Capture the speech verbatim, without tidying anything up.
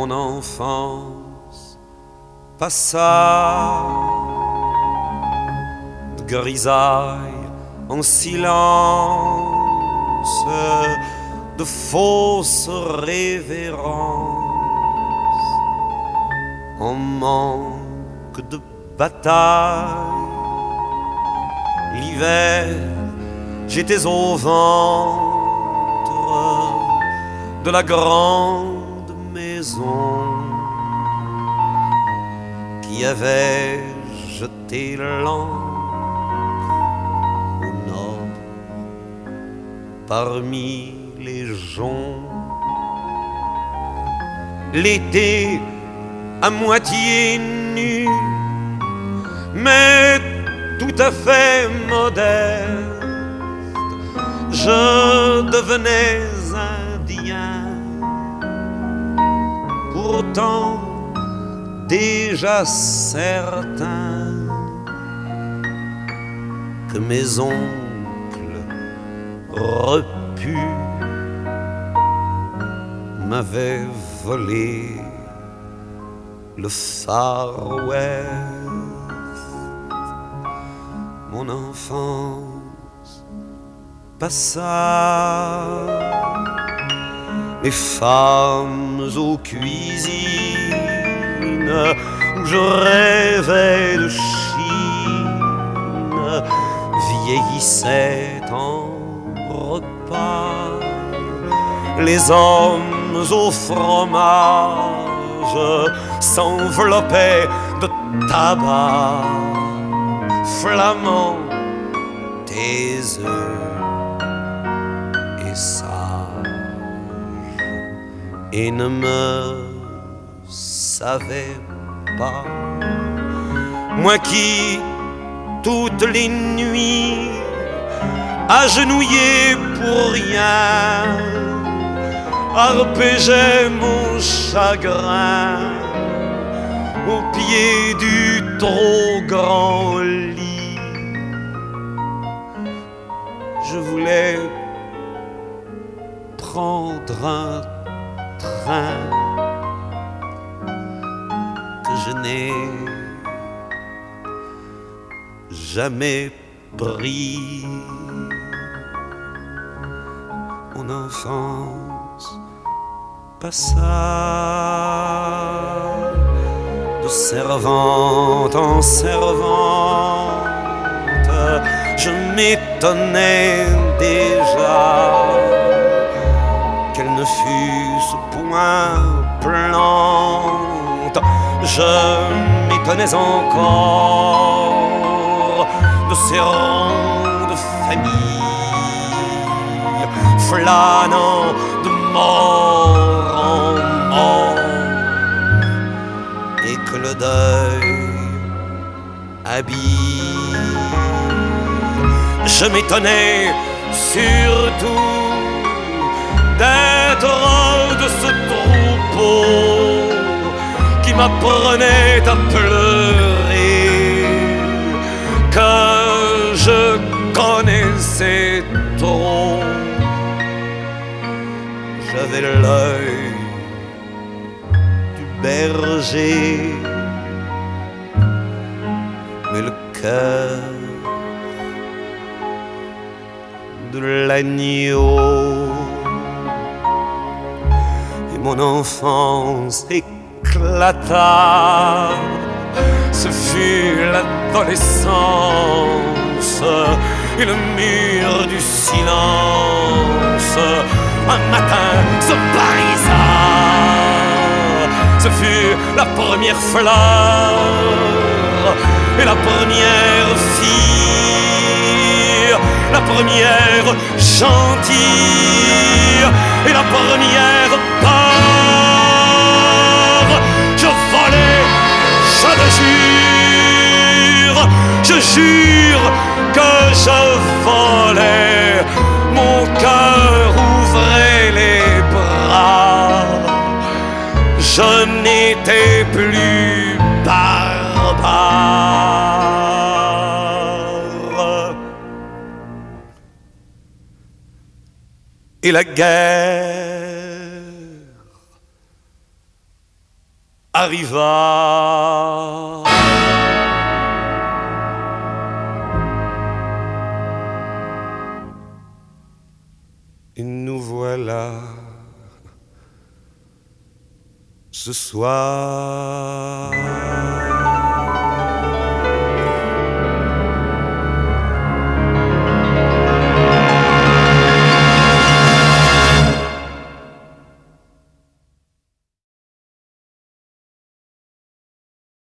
mon enfance passa de grisaille en silence, de fausses révérences, en manque de bataille. L'hiver, j'étais au ventre de la grande maison qui avait jeté l'encre au nord parmi les joncs. L'été à moitié nu, mais tout à fait modeste, je devenais indien. Pourtant déjà certain que mes oncles repus m'avaient volé le Far West. Mon enfance passa, les femmes aux cuisines où je rêvais de Chine vieillissaient en repas. Les hommes au fromage s'enveloppaient de tabac flamand, tes œufs et sage, et ne me savais pas, moi qui toutes les nuits agenouillé pour rien arpégeais mon chagrin au pied du trop grand lit. Je voulais prendre un train que je n'ai jamais pris. Mon enfance passa de servante en servante. Je m'étonnais déjà qu'elle ne fût point plante. Je m'étonnais encore de ces rangs de famille flânant de mort en mort, et que le deuil habille. Je m'étonnais surtout d'être de ce troupeau qui m'apprenait à pleurer, que je connaissais trop. J'avais l'œil du berger, mais le cœur de l'agneau. Et mon enfance éclata, ce fut l'adolescence et le mur du silence. Un matin se barisa, ce fut la première fleur et la première fille, la première gentille et la première peur. Je volais, je le jure, je jure que je volais. Mon cœur ouvrait les bras, je n'étais plus barbare. Et la guerre arriva. Et nous voilà ce soir